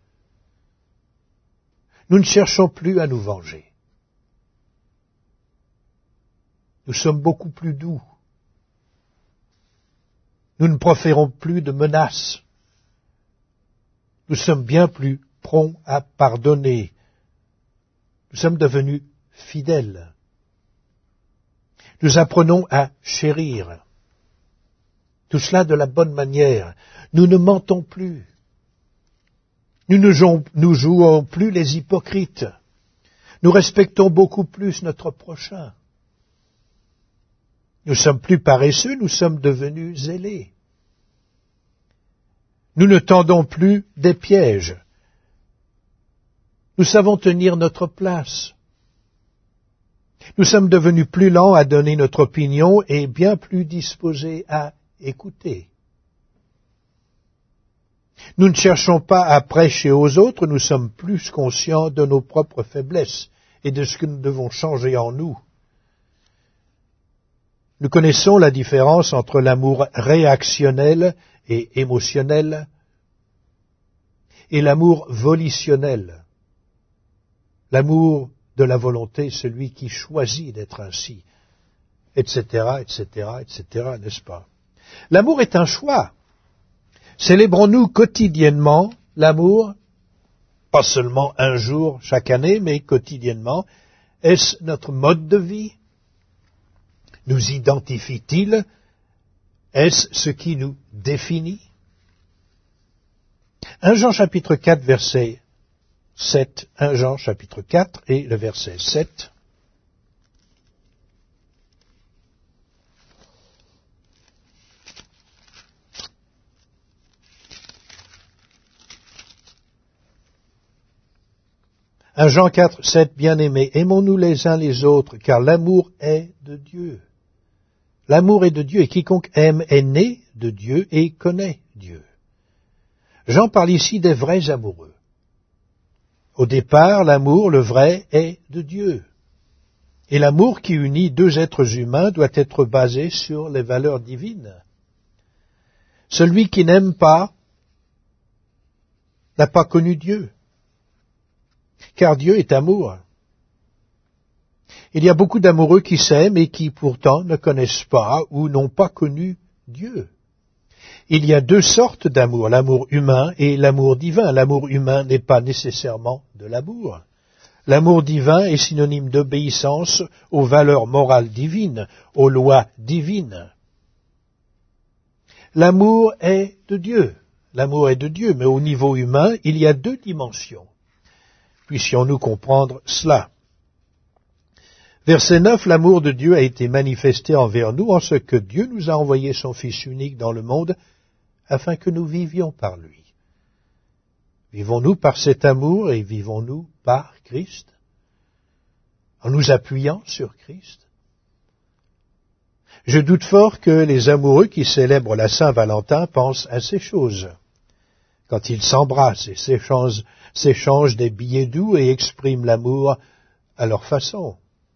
Nous ne cherchons plus à nous venger. Nous sommes beaucoup plus doux. Nous ne proférons plus de menaces. Nous sommes bien plus prompts à pardonner. Nous sommes devenus fidèles. Nous apprenons à chérir. Tout cela de la bonne manière. Nous ne mentons plus. Nous ne jouons, nous jouons plus les hypocrites. Nous respectons beaucoup plus notre prochain. Nous sommes plus paresseux, nous sommes devenus zélés. Nous ne tendons plus des pièges. Nous savons tenir notre place. Nous sommes devenus plus lents à donner notre opinion et bien plus disposés à écouter. Nous ne cherchons pas à prêcher aux autres, nous sommes plus conscients de nos propres faiblesses et de ce que nous devons changer en nous. Nous connaissons la différence entre l'amour réactionnel et émotionnel et l'amour volitionnel. L'amour de la volonté, celui qui choisit d'être ainsi, et cetera, et cetera, et cetera, n'est-ce pas? L'amour est un choix. Célébrons-nous quotidiennement l'amour, pas seulement un jour chaque année, mais quotidiennement? Est-ce notre mode de vie? Nous identifie-t-il? Est-ce ce qui nous définit? premier Jean chapitre quatre, verset sept. premier Jean chapitre quatre et le verset sept. premier Jean quatre, sept, bien-aimés, aimons-nous les uns les autres, car l'amour est de Dieu. L'amour est de Dieu, et quiconque aime est né de Dieu et connaît Dieu. Jean parle ici des vrais amoureux. Au départ, l'amour, le vrai, est de Dieu. Et l'amour qui unit deux êtres humains doit être basé sur les valeurs divines. Celui qui n'aime pas n'a pas connu Dieu, car Dieu est amour. Il y a beaucoup d'amoureux qui s'aiment et qui pourtant ne connaissent pas ou n'ont pas connu Dieu. Il y a deux sortes d'amour, l'amour humain et l'amour divin. L'amour humain n'est pas nécessairement de l'amour. L'amour divin est synonyme d'obéissance aux valeurs morales divines, aux lois divines. L'amour est de Dieu. L'amour est de Dieu, mais au niveau humain, il y a deux dimensions. Puissions-nous comprendre cela. Verset neuf, l'amour de Dieu a été manifesté envers nous en ce que Dieu nous a envoyé son Fils unique dans le monde afin que nous vivions par lui. Vivons-nous par cet amour et vivons-nous par Christ, en nous appuyant sur Christ? Je doute fort que les amoureux qui célèbrent la Saint-Valentin pensent à ces choses. Quand ils s'embrassent et s'échangent, s'échangent des billets doux et expriment l'amour à leur façon.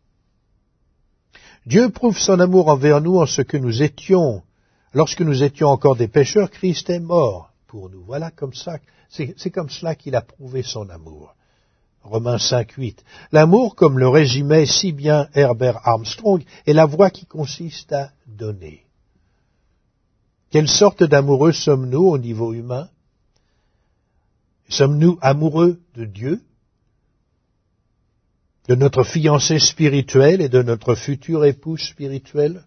Dieu prouve son amour envers nous en ce que nous étions. Lorsque nous étions encore des pécheurs, Christ est mort pour nous. Voilà comme ça, c'est, c'est comme cela qu'il a prouvé son amour. Romains cinq, huit. L'amour, comme le résumait si bien Herbert Armstrong, est la voie qui consiste à donner. Quelle sorte d'amoureux sommes-nous au niveau humain? Sommes-nous amoureux de Dieu, de notre fiancé spirituel et de notre futur époux spirituel?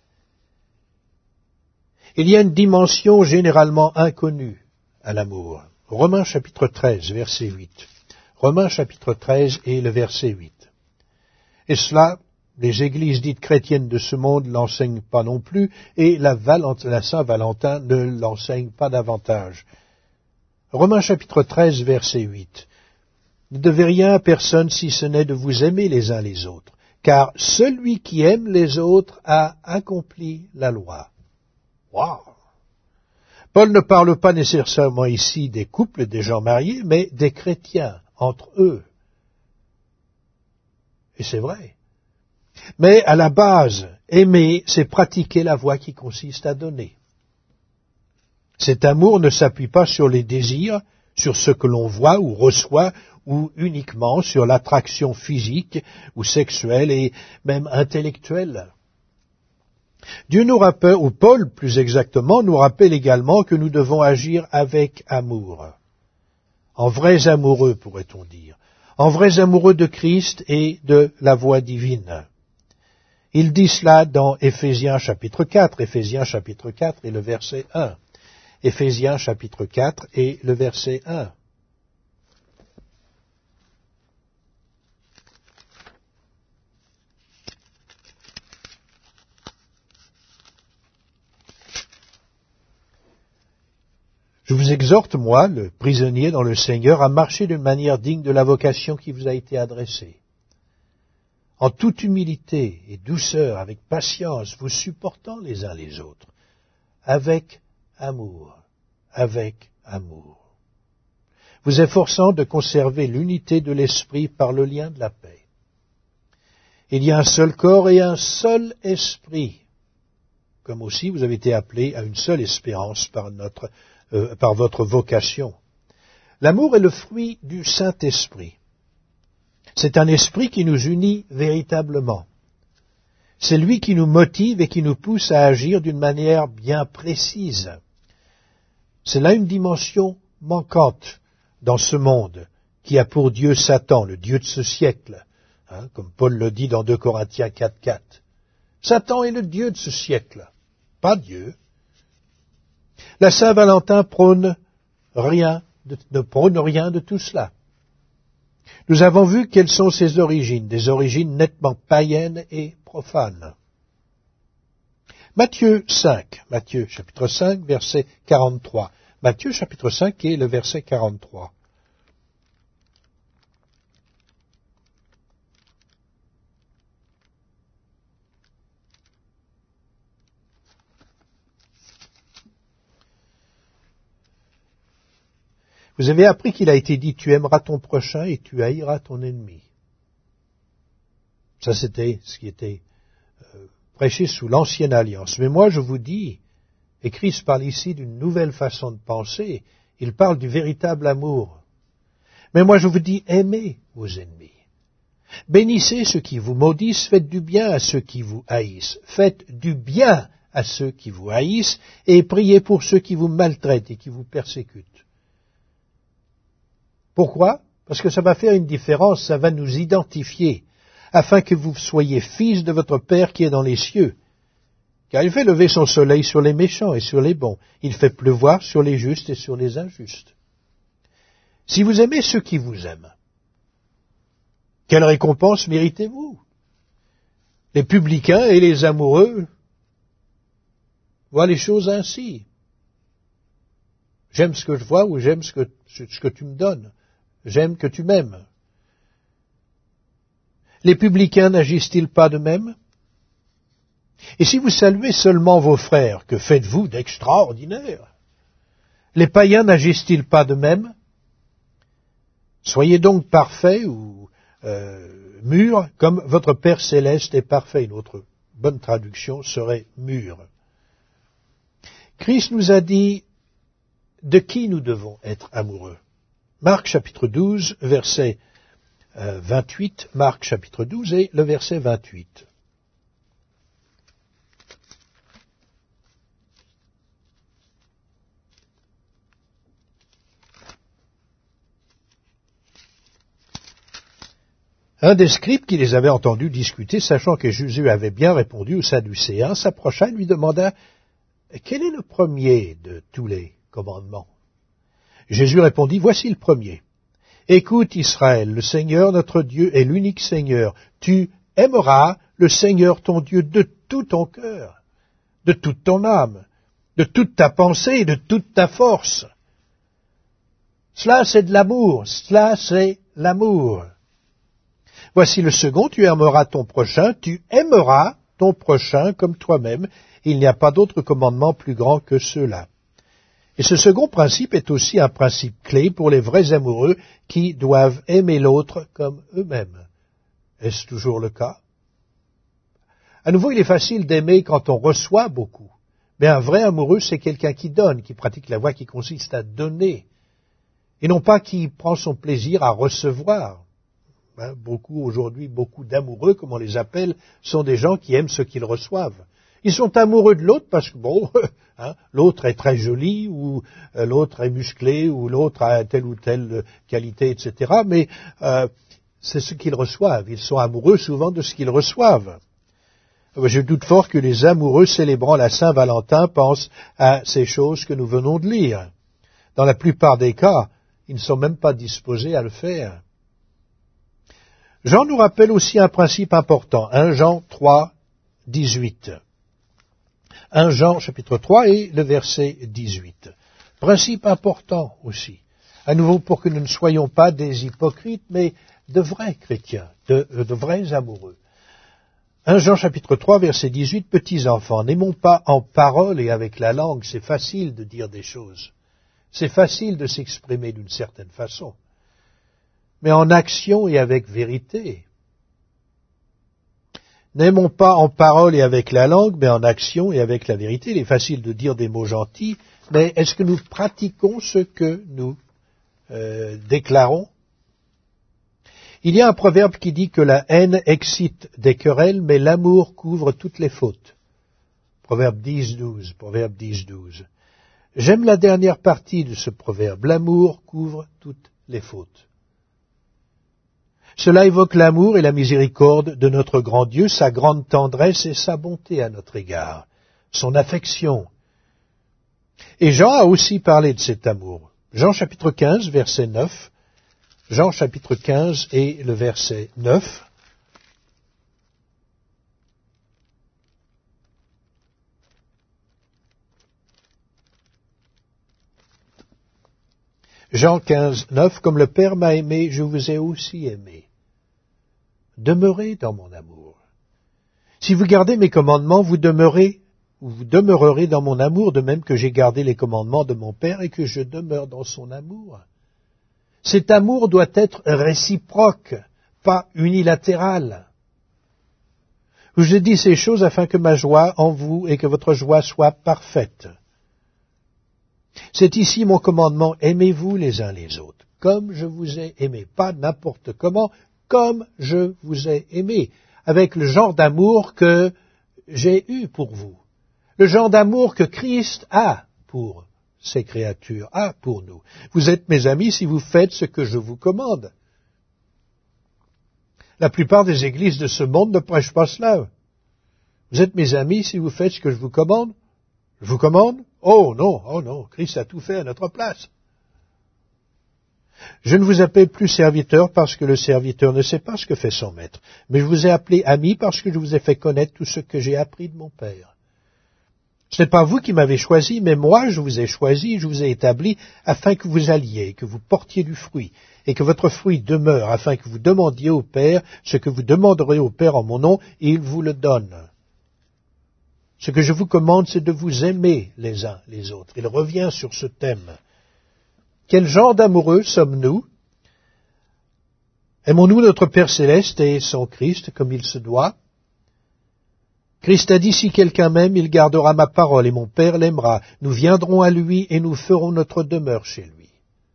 Il y a une dimension généralement inconnue à l'amour. Romains chapitre treize, verset huit. Romains chapitre treize et le verset huit. Et cela, les églises dites chrétiennes de ce monde ne l'enseignent pas non plus, et la, Valent- la Saint-Valentin ne l'enseigne pas davantage. Romains chapitre treize, verset huit. Ne devez rien à personne si ce n'est de vous aimer les uns les autres, car celui qui aime les autres a accompli la loi. Wow! Paul ne parle pas nécessairement ici des couples, des gens mariés, mais des chrétiens entre eux. Et c'est vrai. Mais à la base, aimer, c'est pratiquer la voie qui consiste à donner. Cet amour ne s'appuie pas sur les désirs, sur ce que l'on voit ou reçoit, ou uniquement sur l'attraction physique ou sexuelle et même intellectuelle. Dieu nous rappelle, ou Paul plus exactement, nous rappelle également que nous devons agir avec amour. En vrais amoureux, pourrait-on dire. En vrais amoureux de Christ et de la voie divine. Il dit cela dans Éphésiens chapitre quatre, Éphésiens chapitre quatre et le verset un. Éphésiens chapitre quatre et le verset un. Je vous exhorte, moi, le prisonnier dans le Seigneur, à marcher d'une manière digne de la vocation qui vous a été adressée. En toute humilité et douceur, avec patience, vous supportant les uns les autres, avec amour, avec amour. Vous efforçant de conserver l'unité de l'esprit par le lien de la paix. Il y a un seul corps et un seul esprit, comme aussi vous avez été appelés à une seule espérance par notre Euh, par votre vocation. L'amour est le fruit du Saint-Esprit. C'est un esprit qui nous unit véritablement. C'est lui qui nous motive et qui nous pousse à agir d'une manière bien précise. C'est là une dimension manquante dans ce monde qui a pour Dieu Satan, le Dieu de ce siècle, hein, comme Paul le dit dans deux Corinthiens quatre, quatre. Satan est le Dieu de ce siècle, pas Dieu. La Saint-Valentin prône rien, de, ne prône rien de tout cela. Nous avons vu quelles sont ses origines, des origines nettement païennes et profanes. Matthieu cinq, Matthieu chapitre cinq, verset quarante-trois. Matthieu chapitre cinq et le verset quarante-trois. Vous avez appris qu'il a été dit, tu aimeras ton prochain et tu haïras ton ennemi. Ça, c'était ce qui était euh, prêché sous l'ancienne alliance. Mais moi, je vous dis, et Christ parle ici d'une nouvelle façon de penser, il parle du véritable amour. Mais moi, je vous dis, aimez vos ennemis. Bénissez ceux qui vous maudissent, faites du bien à ceux qui vous haïssent. Faites du bien à ceux qui vous haïssent, et priez pour ceux qui vous maltraitent et qui vous persécutent. Pourquoi? Parce que ça va faire une différence, ça va nous identifier, afin que vous soyez fils de votre Père qui est dans les cieux. Car il fait lever son soleil sur les méchants et sur les bons. Il fait pleuvoir sur les justes et sur les injustes. Si vous aimez ceux qui vous aiment, quelle récompense méritez-vous? Les publicains et les amoureux voient les choses ainsi. J'aime ce que je vois ou j'aime ce que, ce que tu me donnes. J'aime que tu m'aimes. Les publicains n'agissent-ils pas de même? Et si vous saluez seulement vos frères, que faites-vous d'extraordinaire? Les païens n'agissent-ils pas de même? Soyez donc parfaits ou euh, mûrs, comme votre Père céleste est parfait. Une autre bonne traduction serait mûr. Christ nous a dit de qui nous devons être amoureux. Marc chapitre douze, verset euh, vingt-huit, Marc chapitre douze et le verset vingt-huit. Un des scribes qui les avait entendus discuter, sachant que Jésus avait bien répondu aux Sadducéens, s'approcha et lui demanda « Quel est le premier de tous les commandements ?» Jésus répondit « Voici le premier. Écoute Israël, le Seigneur notre Dieu est l'unique Seigneur. Tu aimeras le Seigneur ton Dieu de tout ton cœur, de toute ton âme, de toute ta pensée et de toute ta force. » Cela c'est de l'amour, cela c'est l'amour. Voici le second, tu aimeras ton prochain, tu aimeras ton prochain comme toi-même. Il n'y a pas d'autre commandement plus grand que ceux-là. Et ce second principe est aussi un principe clé pour les vrais amoureux qui doivent aimer l'autre comme eux-mêmes. Est-ce toujours le cas? À nouveau, il est facile d'aimer quand on reçoit beaucoup. Mais un vrai amoureux, c'est quelqu'un qui donne, qui pratique la voie qui consiste à donner, et non pas qui prend son plaisir à recevoir. Hein, beaucoup aujourd'hui, beaucoup d'amoureux, comme on les appelle, sont des gens qui aiment ce qu'ils reçoivent. Ils sont amoureux de l'autre parce que, bon, hein, l'autre est très joli, ou euh, l'autre est musclé, ou l'autre a telle ou telle qualité, et cetera. Mais euh, c'est ce qu'ils reçoivent. Ils sont amoureux souvent de ce qu'ils reçoivent. Je doute fort que les amoureux célébrant la Saint-Valentin pensent à ces choses que nous venons de lire. Dans la plupart des cas, ils ne sont même pas disposés à le faire. Jean nous rappelle aussi un principe important, un Jean trois, dix-huit. un Jean chapitre trois et le verset dix-huit. Principe important aussi, à nouveau pour que nous ne soyons pas des hypocrites, mais de vrais chrétiens, de, de vrais amoureux. un Jean chapitre trois verset dix-huit, petits enfants, n'aimons pas en parole et avec la langue, c'est facile de dire des choses, c'est facile de s'exprimer d'une certaine façon, mais en action et avec vérité. N'aimons pas en parole et avec la langue, mais en action et avec la vérité. Il est facile de dire des mots gentils, mais est-ce que nous pratiquons ce que nous euh, déclarons? Il y a un proverbe qui dit que la haine excite des querelles, mais l'amour couvre toutes les fautes. Proverbe dix, douze. Proverbe dix, douze. J'aime la dernière partie de ce proverbe. L'amour couvre toutes les fautes. Cela évoque l'amour et la miséricorde de notre grand Dieu, sa grande tendresse et sa bonté à notre égard, son affection. Et Jean a aussi parlé de cet amour. Jean chapitre quinze, verset neuf. Jean chapitre quinze et le verset neuf. Jean quinze, neuf. Comme le Père m'a aimé, je vous ai aussi aimé. Demeurez dans mon amour. Si vous gardez mes commandements, vous demeurez, ou vous demeurerez dans mon amour, de même que j'ai gardé les commandements de mon Père et que je demeure dans son amour. Cet amour doit être réciproque, pas unilatéral. Je vous ai dit ces choses afin que ma joie en vous et que votre joie soit parfaite. C'est ici mon commandement, aimez-vous les uns les autres, comme je vous ai aimé, pas n'importe comment, comme je vous ai aimé, avec le genre d'amour que j'ai eu pour vous, le genre d'amour que Christ a pour ces créatures, a pour nous. Vous êtes mes amis si vous faites ce que je vous commande. La plupart des églises de ce monde ne prêchent pas cela. Vous êtes mes amis si vous faites ce que je vous commande. Je vous commande? Oh non, oh non, Christ a tout fait à notre place. Je ne vous appelle plus serviteur parce que le serviteur ne sait pas ce que fait son maître, mais je vous ai appelé ami parce que je vous ai fait connaître tout ce que j'ai appris de mon Père. Ce n'est pas vous qui m'avez choisi, mais moi je vous ai choisi, je vous ai établi afin que vous alliez, que vous portiez du fruit, et que votre fruit demeure, afin que vous demandiez au Père ce que vous demanderez au Père en mon nom, et il vous le donne. Ce que je vous commande, c'est de vous aimer les uns les autres. Il revient sur ce thème. Quel genre d'amoureux sommes-nous? Aimons-nous notre Père céleste et son Christ comme il se doit? Christ a dit, si quelqu'un m'aime, il gardera ma parole, et mon Père l'aimera. Nous viendrons à lui et nous ferons notre demeure chez lui.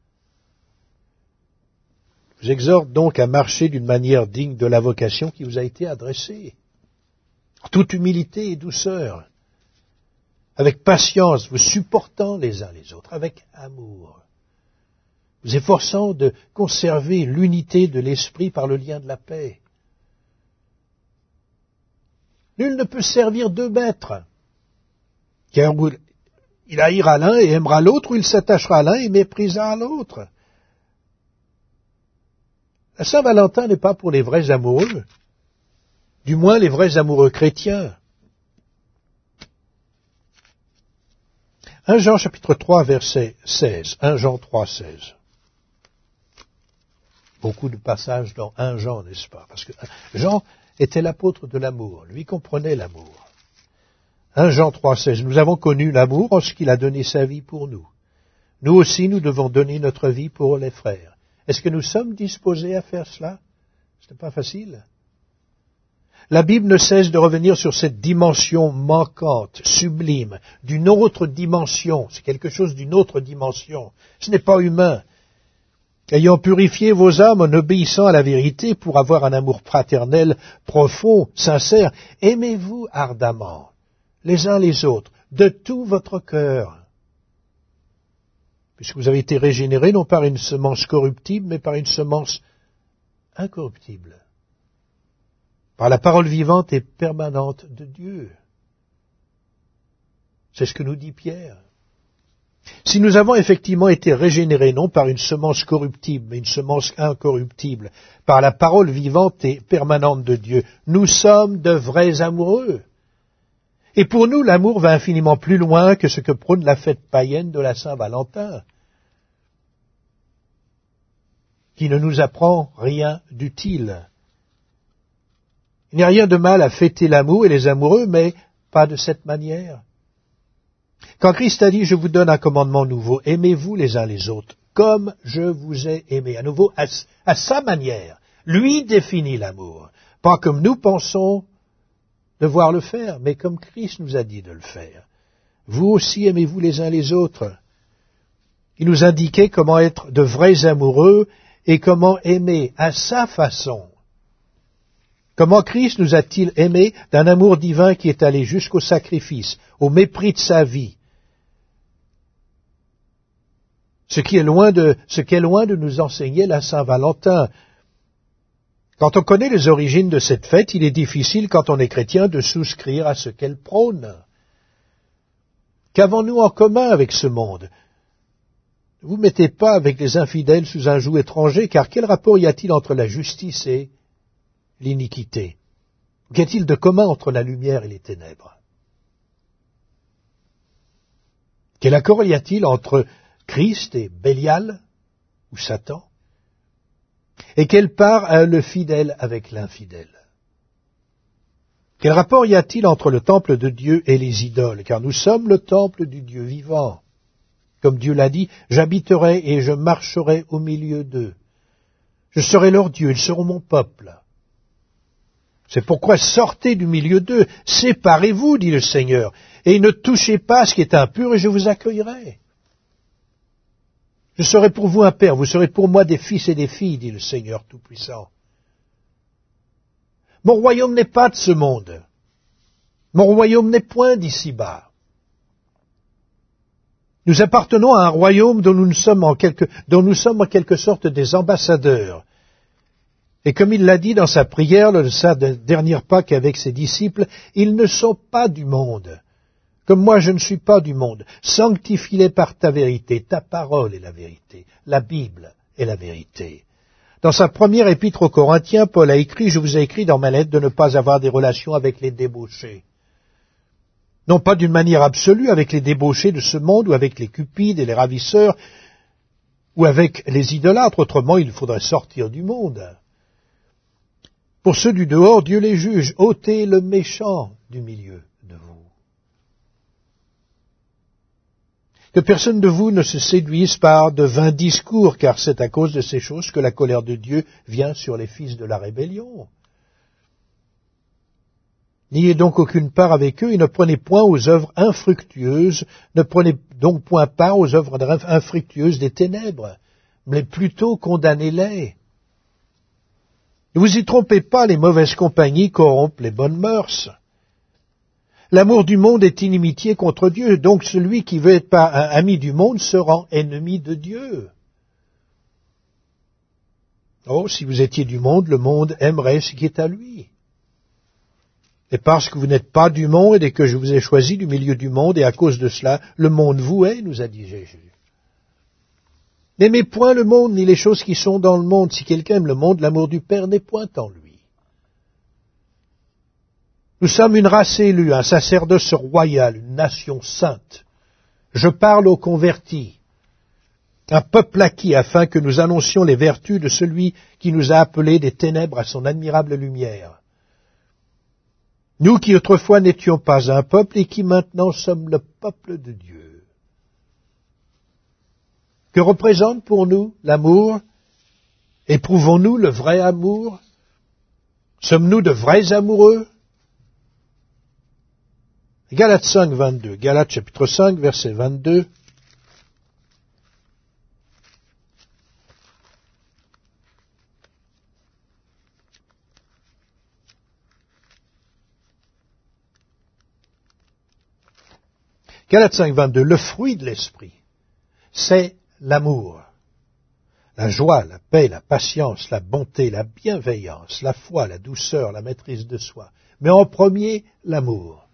Je vous exhorte donc à marcher d'une manière digne de la vocation qui vous a été adressée. En toute humilité et douceur, avec patience, vous supportant les uns les autres, avec amour, vous efforçant de conserver l'unité de l'esprit par le lien de la paix. Nul ne peut servir deux maîtres, car il haïra l'un et aimera l'autre, ou il s'attachera à l'un et méprisera l'autre. La Saint-Valentin n'est pas pour les vrais amoureux, du moins les vrais amoureux chrétiens. premier Jean chapitre trois verset seize, premier Jean trois seize. Beaucoup de passages dans premier Jean, n'est-ce pas? Parce que Jean était l'apôtre de l'amour, lui comprenait l'amour. premier Jean trois seize, nous avons connu l'amour en ce qu'il a donné sa vie pour nous. Nous aussi, nous devons donner notre vie pour les frères. Est-ce que nous sommes disposés à faire cela? Ce n'est pas facile. La Bible ne cesse de revenir sur cette dimension manquante, sublime, d'une autre dimension. C'est quelque chose d'une autre dimension. Ce n'est pas humain. Ayant purifié vos âmes en obéissant à la vérité pour avoir un amour fraternel profond, sincère, aimez-vous ardemment, les uns les autres, de tout votre cœur. Puisque vous avez été régénérés non par une semence corruptible, mais par une semence incorruptible. Par la parole vivante et permanente de Dieu. C'est ce que nous dit Pierre. Si nous avons effectivement été régénérés non par une semence corruptible, mais une semence incorruptible, par la parole vivante et permanente de Dieu, nous sommes de vrais amoureux. Et pour nous, l'amour va infiniment plus loin que ce que prône la fête païenne de la Saint-Valentin, qui ne nous apprend rien d'utile. Il n'y a rien de mal à fêter l'amour et les amoureux, mais pas de cette manière. Quand Christ a dit « Je vous donne un commandement nouveau, aimez-vous les uns les autres, comme je vous ai aimé », à nouveau, à, à sa manière, lui définit l'amour, pas comme nous pensons devoir le faire, mais comme Christ nous a dit de le faire. Vous aussi aimez-vous les uns les autres. Il nous indiquait comment être de vrais amoureux et comment aimer à sa façon. Comment Christ nous a-t-il aimés d'un amour divin qui est allé jusqu'au sacrifice, au mépris de sa vie, ce qui est loin de, ce qu'est loin de nous enseigner la Saint-Valentin. Quand on connaît les origines de cette fête, il est difficile, quand on est chrétien, de souscrire à ce qu'elle prône. Qu'avons-nous en commun avec ce monde? Ne vous mettez pas avec les infidèles sous un joug étranger, car quel rapport y a-t-il entre la justice et l'iniquité? Qu'y a-t-il de commun entre la lumière et les ténèbres? Quel accord y a-t-il entre Christ et Bélial ou Satan? Et quelle part a le fidèle avec l'infidèle? Quel rapport y a-t-il entre le temple de Dieu et les idoles? Car nous sommes le temple du Dieu vivant. Comme Dieu l'a dit, j'habiterai et je marcherai au milieu d'eux. Je serai leur Dieu, ils seront mon peuple. C'est pourquoi sortez du milieu d'eux, séparez-vous, dit le Seigneur, et ne touchez pas à ce qui est impur, et je vous accueillerai. Je serai pour vous un père, vous serez pour moi des fils et des filles, dit le Seigneur Tout-Puissant. Mon royaume n'est pas de ce monde. Mon royaume n'est point d'ici-bas. Nous appartenons à un royaume dont nous sommes en quelque, dont nous sommes en quelque sorte des ambassadeurs. Et comme il l'a dit dans sa prière, lors de sa dernière Pâque avec ses disciples, ils ne sont pas du monde. Comme moi je ne suis pas du monde. Sanctifie-les par ta vérité. Ta parole est la vérité. La Bible est la vérité. Dans sa première épître aux Corinthiens, Paul a écrit, je vous ai écrit dans ma lettre de ne pas avoir des relations avec les débauchés. Non pas d'une manière absolue avec les débauchés de ce monde ou avec les cupides et les ravisseurs ou avec les idolâtres, autrement il faudrait sortir du monde. Pour ceux du dehors, Dieu les juge, ôtez le méchant du milieu de vous. Que personne de vous ne se séduise par de vains discours, car c'est à cause de ces choses que la colère de Dieu vient sur les fils de la rébellion. N'ayez donc aucune part avec eux et ne prenez point aux œuvres infructueuses, ne prenez donc point part aux œuvres infructueuses des ténèbres, mais plutôt condamnez-les. Ne vous y trompez pas, les mauvaises compagnies corrompent les bonnes mœurs. L'amour du monde est inimitié contre Dieu, donc celui qui veut être pas un ami du monde se rend ennemi de Dieu. Oh, si vous étiez du monde, le monde aimerait ce qui est à lui. Et parce que vous n'êtes pas du monde et que je vous ai choisi du milieu du monde, et à cause de cela, le monde vous hait, nous a dit Jésus. N'aimez point le monde, ni les choses qui sont dans le monde. Si quelqu'un aime le monde, l'amour du Père n'est point en lui. Nous sommes une race élue, un sacerdoce royal, une nation sainte. Je parle aux convertis, un peuple acquis, afin que nous annoncions les vertus de celui qui nous a appelés des ténèbres à son admirable lumière. Nous qui autrefois n'étions pas un peuple et qui maintenant sommes le peuple de Dieu. Que représente pour nous l'amour? Éprouvons-nous le vrai amour? Sommes-nous de vrais amoureux? Galates cinq, vingt-deux. Galates chapitre cinq, verset vingt-deux. Galates cinq, vingt-deux. Le fruit de l'esprit, c'est l'amour, la joie, la paix, la patience, la bonté, la bienveillance, la foi, la douceur, la maîtrise de soi. Mais en premier, l'amour.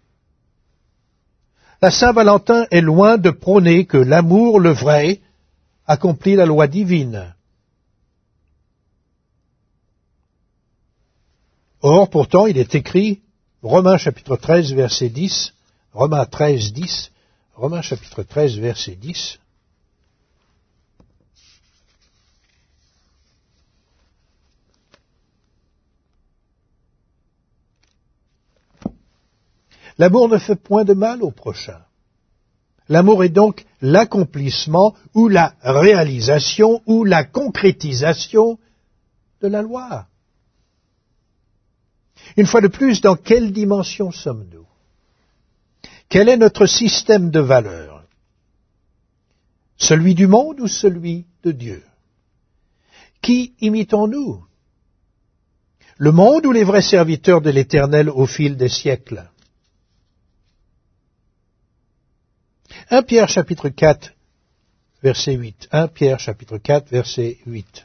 La Saint-Valentin est loin de prôner que l'amour, le vrai, accomplit la loi divine. Or, pourtant, il est écrit, Romains chapitre treize, verset dix, Romains treize, dix, Romains chapitre treize, verset dix, l'amour ne fait point de mal au prochain. L'amour est donc l'accomplissement ou la réalisation ou la concrétisation de la loi. Une fois de plus, dans quelle dimension sommes-nous? Quel est notre système de valeurs? Celui du monde ou celui de Dieu? Qui imitons-nous? Le monde ou les vrais serviteurs de l'Éternel au fil des siècles? un Pierre chapitre quatre, verset huit. un Pierre chapitre quatre, verset huit.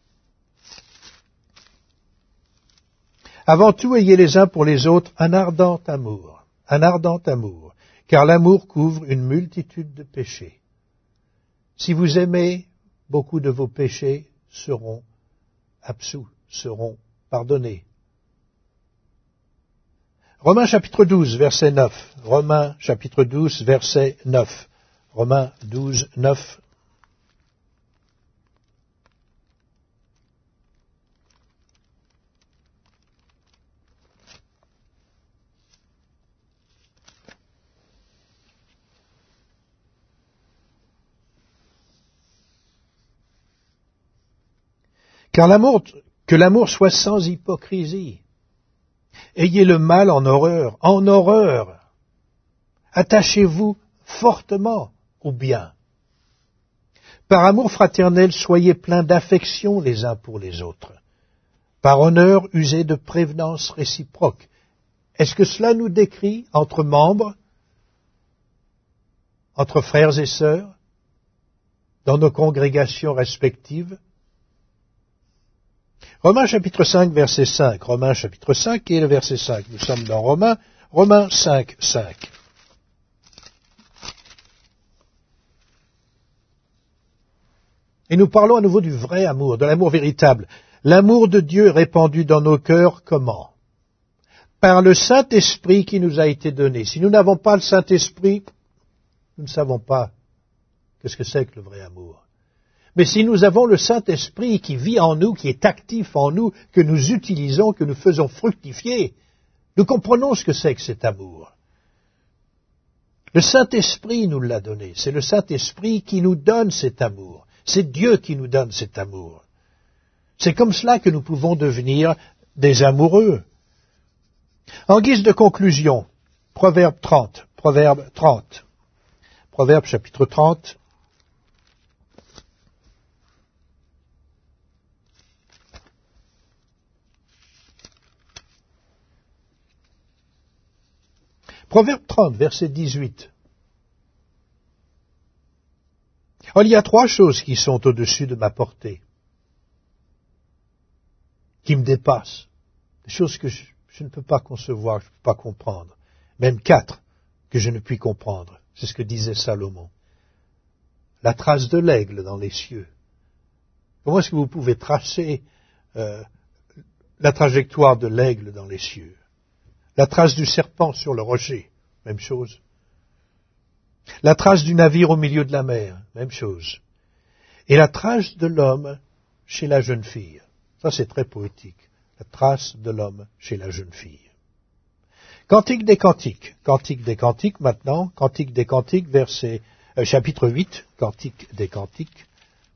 Avant tout, ayez les uns pour les autres un ardent amour, un ardent amour, car l'amour couvre une multitude de péchés. Si vous aimez, beaucoup de vos péchés seront absous, seront pardonnés. Romains chapitre douze, verset neuf. Romains chapitre douze, verset neuf. Romains douze, neuf. Car l'amour, que l'amour soit sans hypocrisie. Ayez le mal en horreur, en horreur. Attachez-vous fortement au bien. Par amour fraternel, soyez pleins d'affection les uns pour les autres. Par honneur, usez de prévenance réciproque. Est-ce que cela nous décrit entre membres, entre frères et sœurs, dans nos congrégations respectives? Romains chapitre cinq, verset cinq. Romains chapitre cinq et le verset cinq. Nous sommes dans Romains, Romains cinq, cinq. Et nous parlons à nouveau du vrai amour, de l'amour véritable. L'amour de Dieu est répandu dans nos cœurs comment? Par le Saint-Esprit qui nous a été donné. Si nous n'avons pas le Saint-Esprit, nous ne savons pas qu'est-ce que c'est que le vrai amour. Mais si nous avons le Saint-Esprit qui vit en nous, qui est actif en nous, que nous utilisons, que nous faisons fructifier, nous comprenons ce que c'est que cet amour. Le Saint-Esprit nous l'a donné. C'est le Saint-Esprit qui nous donne cet amour. C'est Dieu qui nous donne cet amour. C'est comme cela que nous pouvons devenir des amoureux. En guise de conclusion, Proverbe trente, Proverbe trente, Proverbe chapitre trente, Proverbe trente, verset dix-huit. Oh, il y a trois choses qui sont au-dessus de ma portée, qui me dépassent, des choses que je, je ne peux pas concevoir, je ne peux pas comprendre, même quatre que je ne puis comprendre. C'est ce que disait Salomon. La trace de l'aigle dans les cieux. Comment est-ce que vous pouvez tracer euh, la trajectoire de l'aigle dans les cieux? La trace du serpent sur le rocher, même chose. La trace du navire au milieu de la mer, même chose. Et la trace de l'homme chez la jeune fille. Ça, c'est très poétique. La trace de l'homme chez la jeune fille. Cantique des Cantiques. Cantique des Cantiques maintenant. Cantique des Cantiques, verset, euh, chapitre huit. Cantique des Cantiques.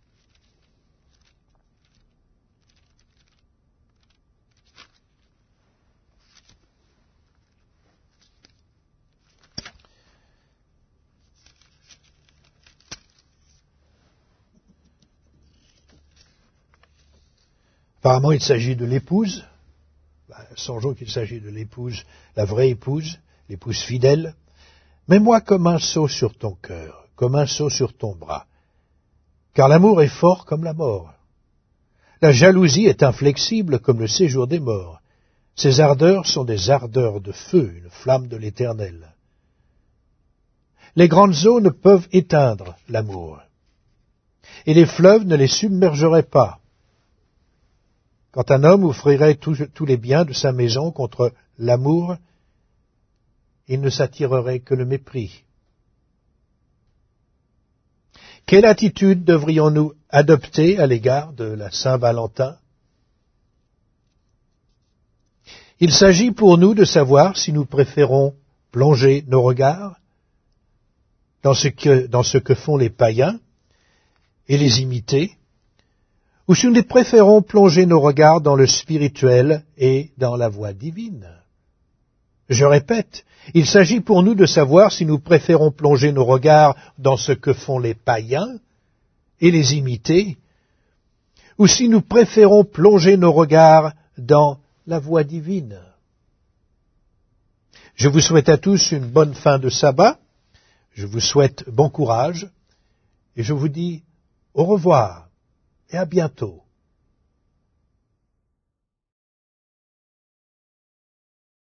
Apparemment, il s'agit de l'épouse. Ben, songeons qu'il s'agit de l'épouse, la vraie épouse, l'épouse fidèle. Mets-moi comme un sceau sur ton cœur, comme un sceau sur ton bras. Car l'amour est fort comme la mort. La jalousie est inflexible comme le séjour des morts. Ses ardeurs sont des ardeurs de feu, une flamme de l'Éternel. Les grandes eaux ne peuvent éteindre l'amour, et les fleuves ne les submergeraient pas. Quand un homme offrirait tous les biens de sa maison contre l'amour, il ne s'attirerait que le mépris. Quelle attitude devrions-nous adopter à l'égard de la Saint-Valentin? Il s'agit pour nous de savoir si nous préférons plonger nos regards dans ce que, dans ce que font les païens et les imiter, ou si nous préférons plonger nos regards dans le spirituel et dans la voie divine. Je répète, il s'agit pour nous de savoir si nous préférons plonger nos regards dans ce que font les païens et les imiter, ou si nous préférons plonger nos regards dans la voie divine. Je vous souhaite à tous une bonne fin de sabbat, je vous souhaite bon courage, et je vous dis au revoir et à bientôt.